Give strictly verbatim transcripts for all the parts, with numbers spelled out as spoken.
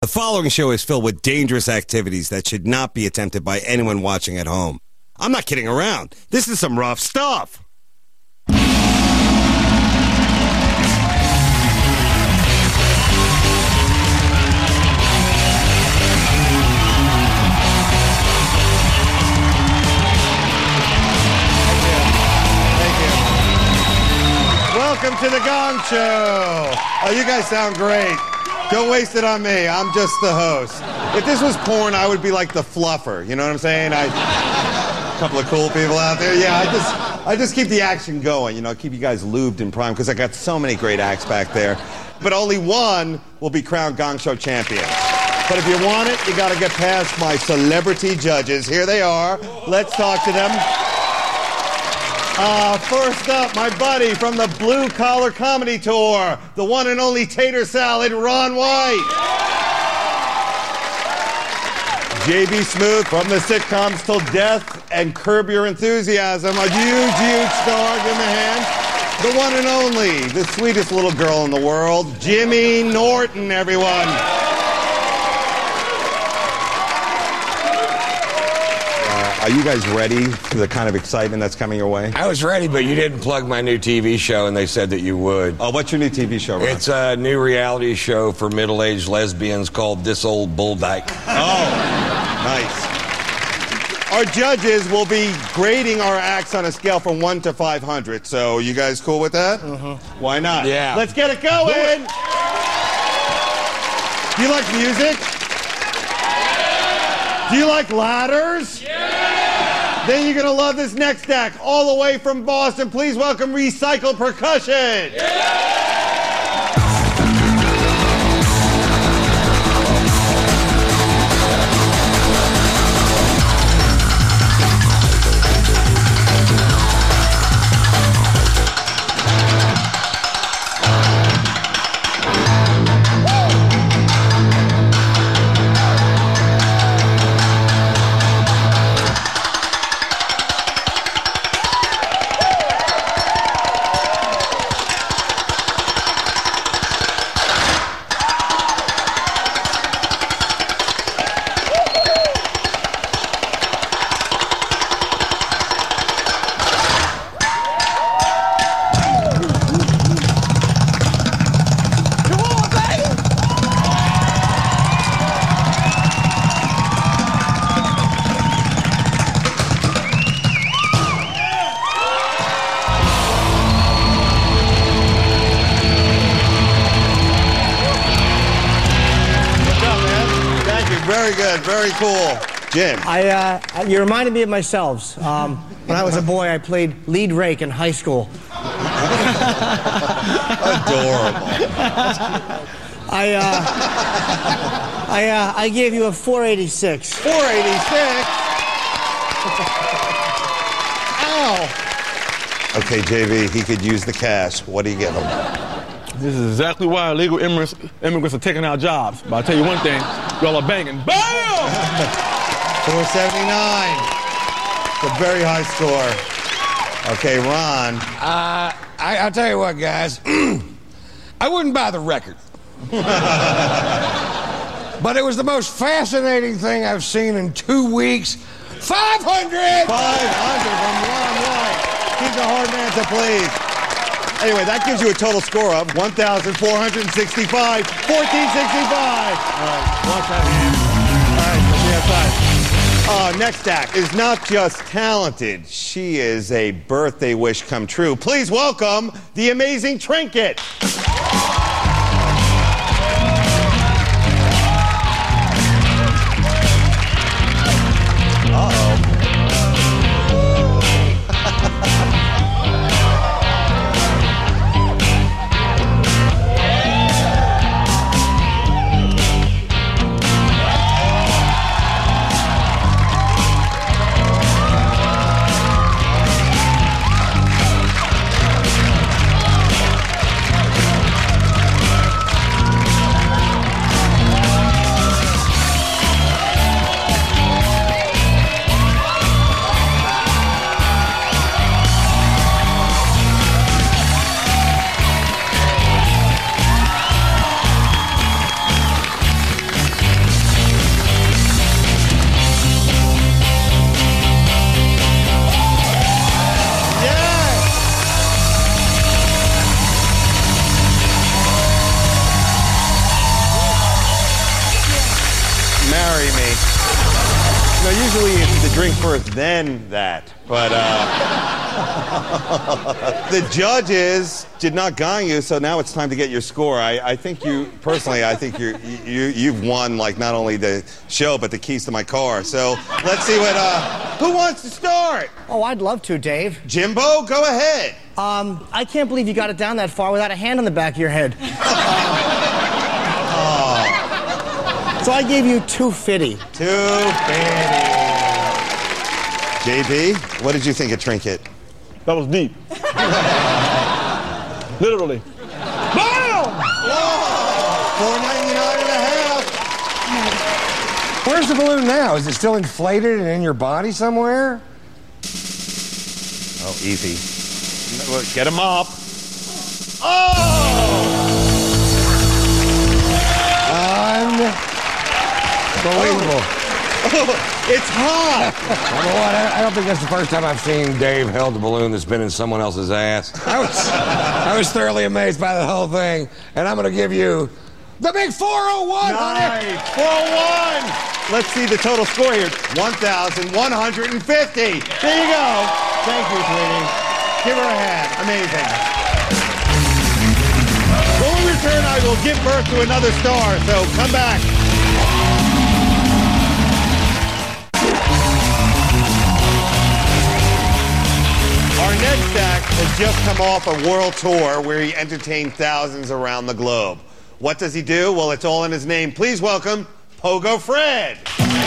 The following show is filled with dangerous activities that should not be attempted by anyone watching at home. I'm not kidding around. This is some rough stuff. Welcome to the Gong Show. Oh, you guys sound great. Don't waste it on me. I'm just the host. If this was porn, I would be like the fluffer. You know what I'm saying? I, a couple of cool people out there. Yeah, I just, I just keep the action going. You know, keep you guys lubed and primed because I got so many great acts back there. But only one will be crowned Gong Show champion. But if you want it, you got to get past my celebrity judges. Here they are. Let's talk to them. Uh, first up, my buddy from the Blue Collar Comedy Tour, the one and only Tater Salad, Ron White. J B Smoove from the sitcoms Till Death and Curb Your Enthusiasm, a huge, huge star. Give him a hand. The one and only, the sweetest little girl in the world, Jimmy Norton, everyone. Are you guys ready for the kind of excitement that's coming your way? I was ready, but you didn't plug my new T V show, and they said that you would. Oh, what's your new T V show, Ron? It's a new reality show for middle-aged lesbians called This Old Bull Dyke. Oh, nice. Our judges will be grading our acts on a scale from one to five hundred. So, you guys cool with that? Uh-huh. Why not? Yeah. Let's get it going. Do you like music? Do you like ladders? Yeah. Then you're going to love this next act. All the way from Boston, please welcome Recycled Percussion. Yeah. Very cool. Jim. I, uh, you reminded me of myself. Um, when I was a boy, I played lead rake in high school. Adorable. I, uh, I, uh, I gave you a four eighty-six. four eighty-six? Ow. Okay, J V, he could use the cash. What do you give him? This is exactly why illegal immigrants, immigrants are taking our jobs. But I'll tell you one thing, y'all are banging. Bam! four seventy-nine. It's a very high score. Okay, Ron. Uh, I, I'll tell you what, guys. I wouldn't buy the record. But it was the most fascinating thing I've seen in two weeks. five hundred! five hundred from Ron White. He's a hard man to please. Anyway, that gives you a total score of one thousand four hundred sixty-five, fourteen sixty-five. All right, watch that hand. All right, we'll be outside. Uh, next act is not just talented. She is a birthday wish come true. Please welcome the amazing Trinket. marry me. No, usually it's the drink first, then that. But uh, the judges did not gong you, so now it's time to get your score. I, I think you, personally, I think you're, you, you've won, like, not only the show, but the keys to my car. So let's see what, uh, who wants to start? Oh, I'd love to, Dave. Jimbo, go ahead. Um, I can't believe you got it down that far without a hand on the back of your head. Oh. So I gave you two fifty. two fifty. J B, what did you think of Trinket? That was deep. Literally. Boom! four ninety-nine and a half. Where's the balloon now? Is it still inflated and in your body somewhere? Oh, easy. Get him up. Oh! Unbelievable. Oh, it's hot. You know what? I, I don't think that's the first time I've seen Dave held the balloon that's been in someone else's ass. I was, I was thoroughly amazed by the whole thing, and I'm going to give you the big four oh one on it. Nice. four oh one. Let's see the total score here. one thousand one hundred fifty. There you go. Thank you, sweetie. Give her a hand. Amazing. When we return, I will give birth to another star, so come back. Our next act has just come off a world tour where he entertained thousands around the globe. What does he do? Well, it's all in his name. Please welcome Pogo Fred.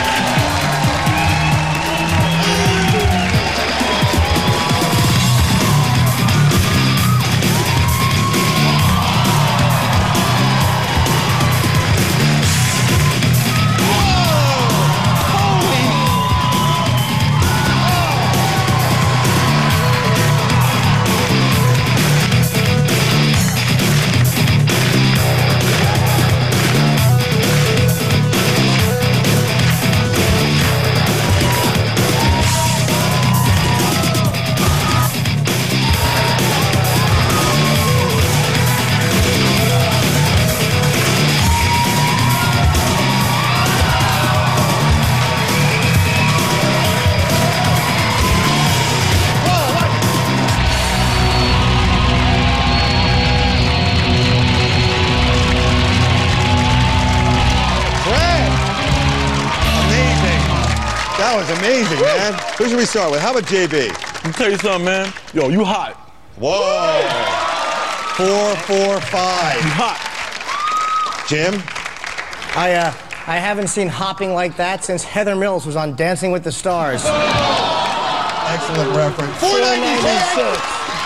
That was amazing, man. Who should we start with? How about J B? Let me tell you something, man. Yo, you hot. Whoa. Four, four, five. You hot. Jim? I, uh, I haven't seen hopping like that since Heather Mills was on Dancing with the Stars. Excellent reference. four ninety-six.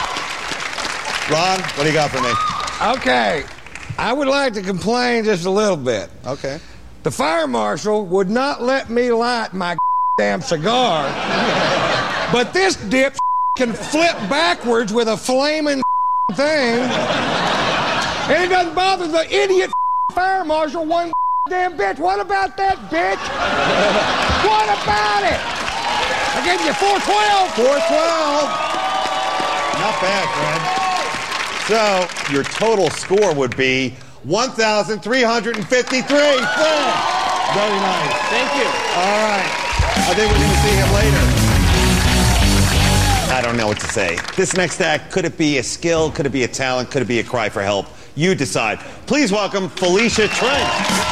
Ron, what do you got for me? Okay. I would like to complain just a little bit. Okay. The fire marshal would not let me light my damn cigar, but this dip can flip backwards with a flaming thing, and it doesn't bother the idiot fire marshal one damn bit. What about that, bitch? What about it? I gave you four twelve. four twelve. Not bad, Fred. So, your total score would be one thousand three hundred fifty-three. Fred! Very nice. Thank you. All right. I think we're going to see him later. I don't know what to say. This next act, could it be a skill? Could it be a talent? Could it be a cry for help? You decide. Please welcome Felicia Trent.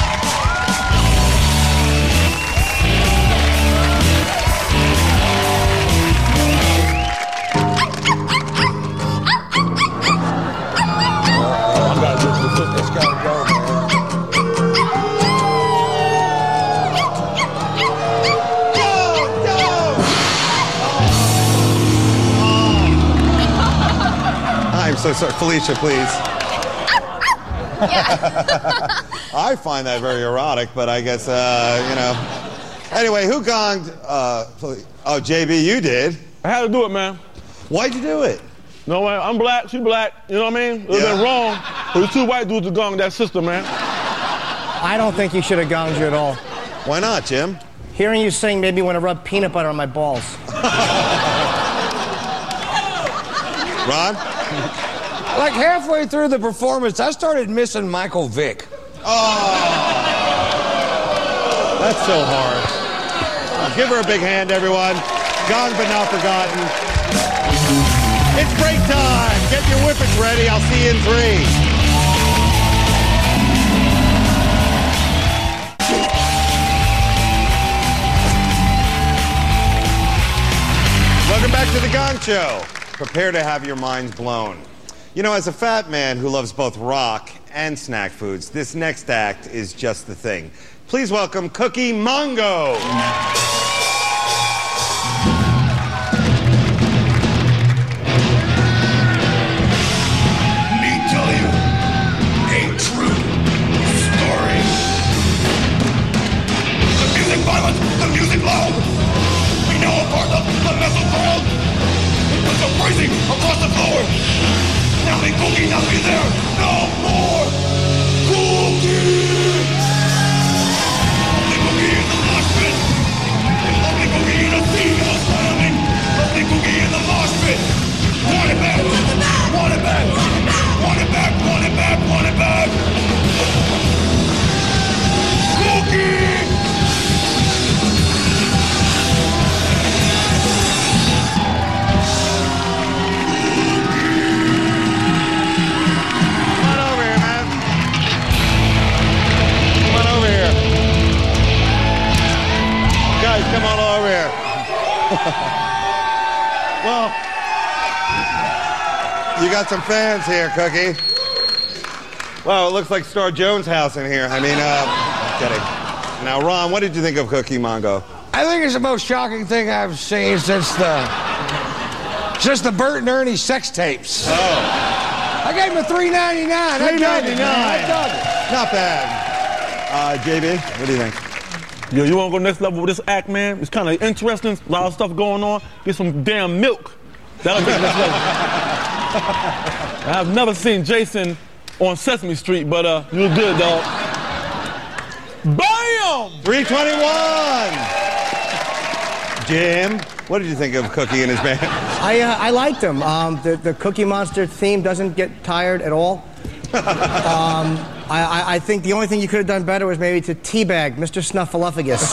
I'm so sorry. Felicia, please. I find that very erotic, but I guess, uh, you know. Anyway, who gonged? Uh, oh, J B, you did. I had to do it, man. Why'd you do it? No, man, I'm black, she black. You know what I mean? It would have been wrong for the two white dudes to gong that sister, man. I don't think he should have gonged you at all. Why not, Jim? Hearing you sing made me want to rub peanut butter on my balls. Ron? Like halfway through the performance, I started missing Michael Vick. Oh. That's so hard. Give her a big hand, everyone. Gone but not forgotten. It's break time. Get your whippets ready. I'll see you in three. Welcome back to The Gong Show. Prepare to have your minds blown. You know, as a fat man who loves both rock and snack foods, this next act is just the thing. Please welcome Cookie Mongo. Me tell you a true story. The music violent, the music loud. We know a part of the metal crowd. It was so crazy across the floor. Now the Cookie not be there no more. Cookie! The Cookie in the mosh pit. The Cookie in the sea of slamming. The Cookie in the mosh pit. Want it back! Want it back! Want it back! Want it back! Want it back! Cookie! Come on over here. Well, you got some fans here, Cookie. Well, it looks like Star Jones' house in here. I mean, uh, kidding. Now, Ron, what did you think of Cookie Mongo? I think it's the most shocking thing I've seen since the since the Bert and Ernie sex tapes. Oh. I gave him a three ninety-nine. three ninety-nine. I dug it. Not bad. Uh, J B, what do you think? Yo, you want to go next level with this act, man? It's kind of interesting. A lot of stuff going on. Get some damn milk. That'll take next level. I've never seen Jason on Sesame Street, but uh, you were good, dog. Bam! three twenty-one. Jim, what did you think of Cookie and his band? I, uh, I liked him. Um, the, the Cookie Monster theme doesn't get tired at all. um, I, I think the only thing you could have done better was maybe to teabag Mister Snuffleupagus.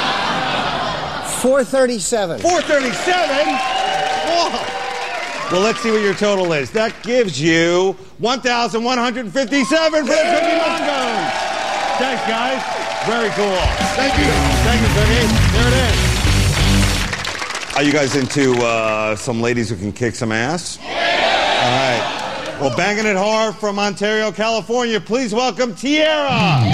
four thirty-seven. four thirty-seven? Whoa. Well, let's see what your total is. That gives you one thousand one hundred fifty-seven for the Cookie Mongos. Thanks, guys. Very cool. Thank you. Thank you, Cookie. There it is. Are you guys into uh, some ladies who can kick some ass? Yeah. All right. Well, banging it hard from Ontario, California, please welcome Tierra.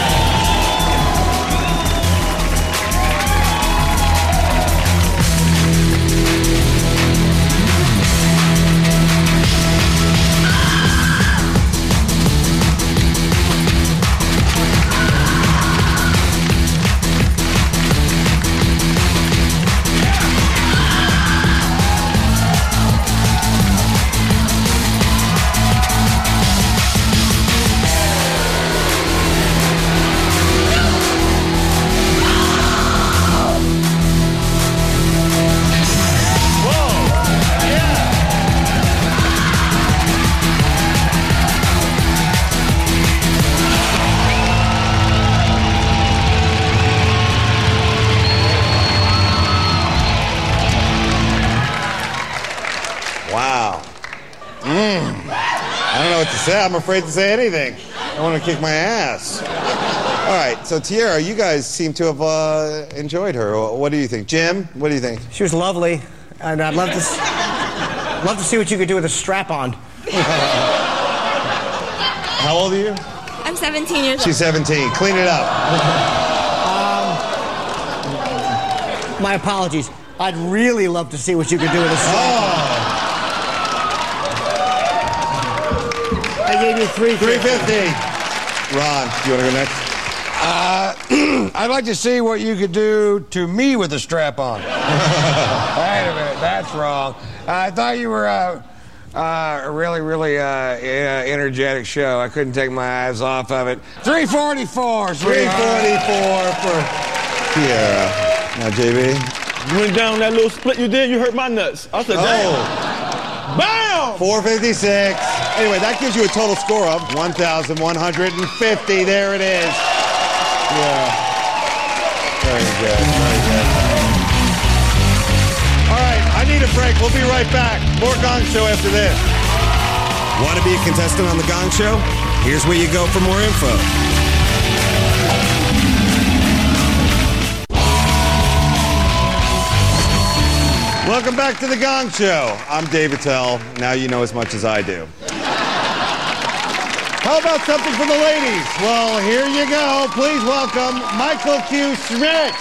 Wow. Mmm. I don't know what to say. I'm afraid to say anything. I want to kick my ass. All right, so Tierra, you guys seem to have uh, enjoyed her. What do you think? Jim, what do you think? She was lovely, and I'd love to, s- love to see what you could do with a strap-on. How old are you? I'm seventeen years old. She's seventeen. Clean it up. Um, my apologies. I'd really love to see what you could do with a strap-on. Oh. I gave you three three fifty. Ron, do you want to go next? Uh, I'd like to see what you could do to me with a strap-on. Wait a minute, that's wrong. Uh, I thought you were uh, uh, a really, really uh, uh, energetic show. I couldn't take my eyes off of it. three forty-four, three forty-four for Tierra. Now, J B. You went down that little split you did, you hurt my nuts. I said, damn. Oh. Bam! four fifty-six. Anyway, that gives you a total score of one thousand one hundred fifty. There it is. Yeah. good. Very good. All right, I need a break. We'll be right back. More Gong Show after this. Want to be a contestant on The Gong Show? Here's where you go for more info. Welcome back to The Gong Show. I'm Dave Attell. Now you know as much as I do. How about something for the ladies? Well, here you go. Please welcome Michael Q. Schmidt.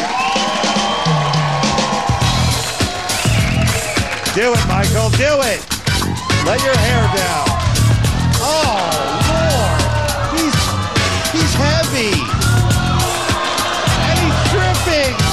Do it, Michael. Do it. Let your hair down. Oh, Lord. He's, he's heavy. And he's dripping.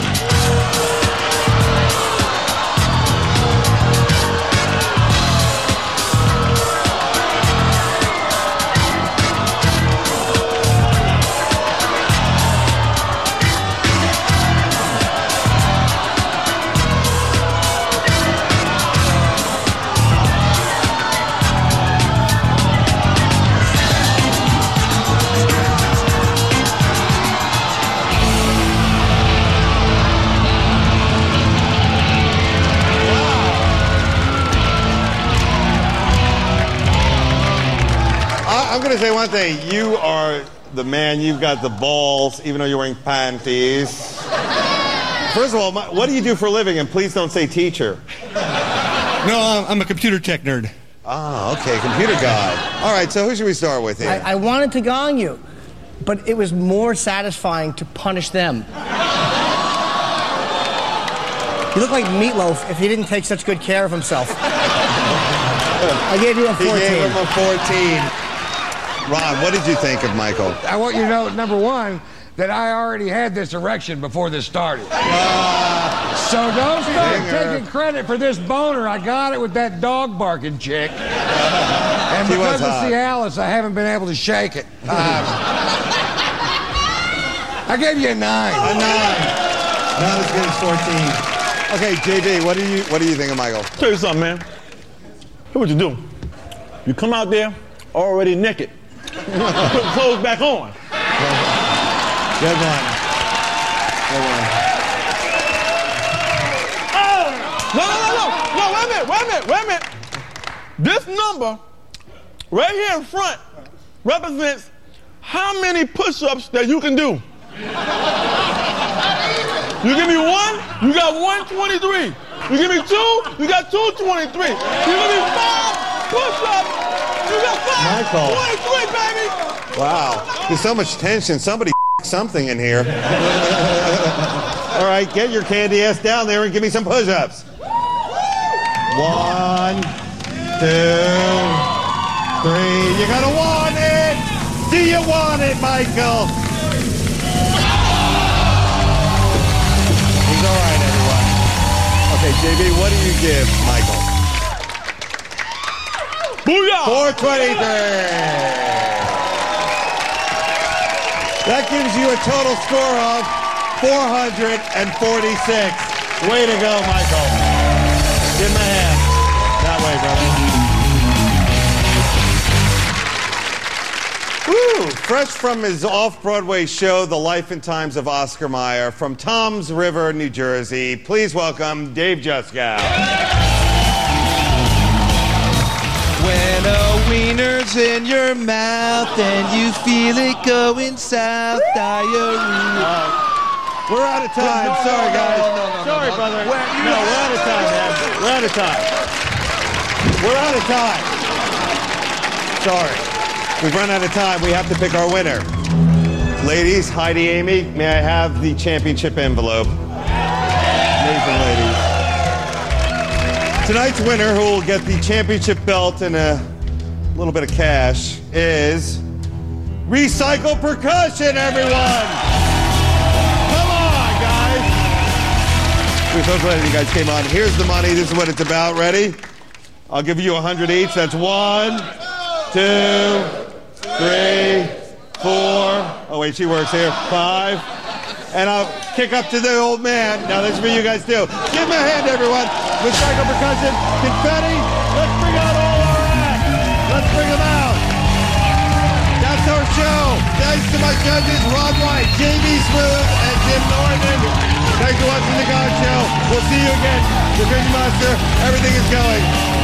I'm going to say one thing. You are the man. You've got the balls, even though you're wearing panties. First of all, my, what do you do for a living? And please don't say teacher. No, I'm a computer tech nerd. Ah, okay, computer guy. All right, so who should we start with here? I, I wanted to gong you, but it was more satisfying to punish them. You look like Meatloaf if he didn't take such good care of himself. I gave you a fourteen. He gave him a fourteen. Ron, what did you think of Michael? I want you to know, number one, that I already had this erection before this started. Uh, so don't start Dinger. taking credit for this boner. I got it with that dog barking chick. And She because was of hot. Cialis, I haven't been able to shake it. Um, I gave you a nine. A nine. Not as good as fourteen. Okay, J B, what do you what do you think of Michael? Tell you something, man. Here's what you do. You come out there already naked. Put clothes back on. Good one. Good one. Oh! No, no, no, no. No, wait a minute, wait a minute, wait a minute. This number right here in front represents how many push-ups that you can do. You give me one, you got one twenty-three. You give me two, you got two twenty-three. You give me five push-ups, you got five Michael. twenty-three, baby. Wow. There's so much tension. Somebody something in here. All right, get your candy ass down there and give me some push-ups. One, two, three. You gotta want it. Do you want it, Michael? He's all right, everyone. Okay, J B, what do you give Michael? Booyah! four twenty-three. That gives you a total score of four hundred forty-six. Way to go, Michael. Give him a hand. That way, brother. Woo! Fresh from his off-Broadway show, The Life and Times of Oscar Mayer, from Toms River, New Jersey, please welcome Dave Juskow. When a wiener's in your mouth and you feel it going south, diarrhea. We're out of time. No, no, Sorry, no, guys. no, no, no, Sorry, no. brother. When you No, we're out of time, man. We're out of time. We're out of time. Sorry. We've run out of time. We have to pick our winner. Ladies, Heidi, Amy, may I have the championship envelope? Amazing ladies. Tonight's winner, who will get the championship belt and a little bit of cash, is Recycle Percussion, everyone! Come on, guys! We're so glad you guys came on. Here's the money. This is what it's about. Ready? I'll give you a hundred each. That's one, two, three, four. Oh, wait, she works here. Five. And I'll kick up to the old man. Now, this is for you guys, too. Give him a hand, everyone. Recycle Percussion, confetti. Let's bring out all our acts. Let's bring them out. That's our show. Thanks to my judges, Rod White, J B Smooth, and Jim Norton. Thanks for watching The Gong Show. We'll see you again. The Cookie Monster, everything is going